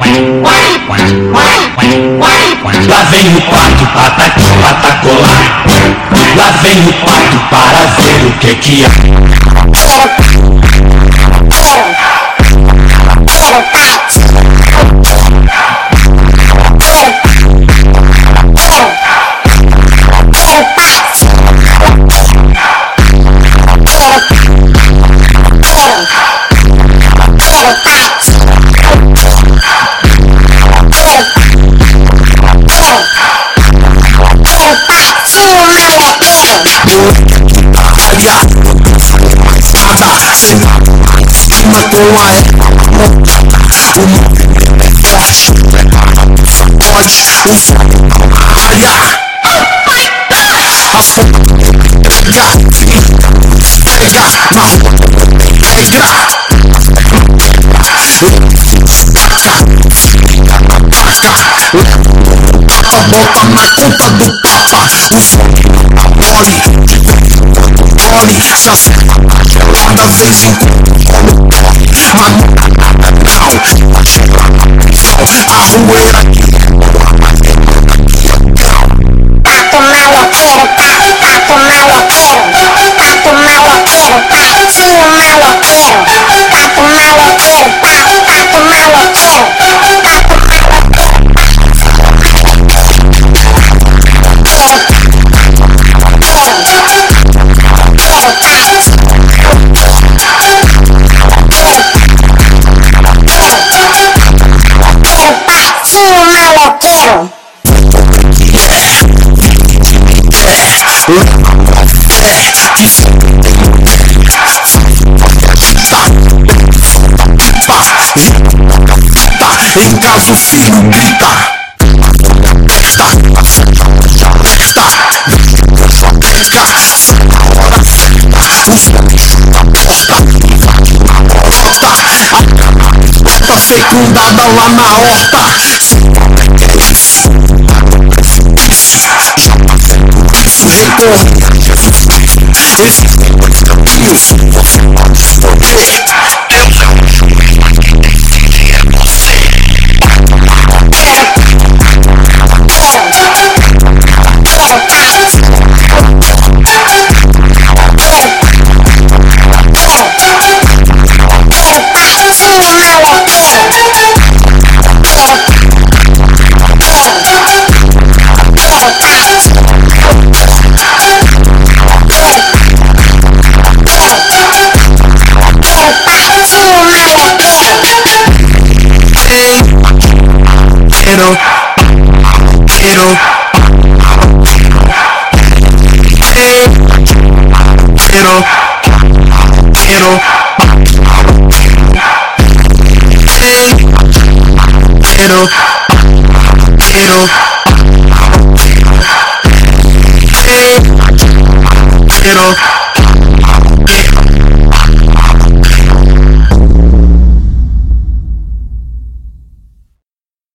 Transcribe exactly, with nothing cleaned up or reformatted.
Lá vem o pato, patati, patacolar. Lá vem o pato para ver o que que há. Matou a égua montada. O movimento é forte, o preparado sacode. O fogo não na área. A fogo pega, pega. Na rua não tem regra. Taca, fica na placa. Papa, bota na conta do papa. O fogo não tá mole, de vez em quando mole. Já serva na gelada, vez em quando rolo corre. Mas não dá nada não, vai chegar na prisão. A rueira aqui é boa, mas demanda aqui é grão. Pato maloqueiro, pato, pato maloqueiro. Pato maloqueiro, patinho maloqueiro. Pato maloqueiro, pato, pato maloqueiro. Pato maloqueiro. Em casa o filho grita. Testa, a seta já alerta. Vem sua pesca, sai na hora certa. Os homens chutam a porta, invade na morota. A cana bota fecundada lá na horta. Se como é que é isso? Tá no precipício. Já passei por isso, recorri a Jesus Cristo. Existem dois caminhos, você pode escolher. Eu já me julguei, mas quem decide é você. Quiero, quiero, hey, quiero, quiero, hey, quiero, quiero, hey, quiero.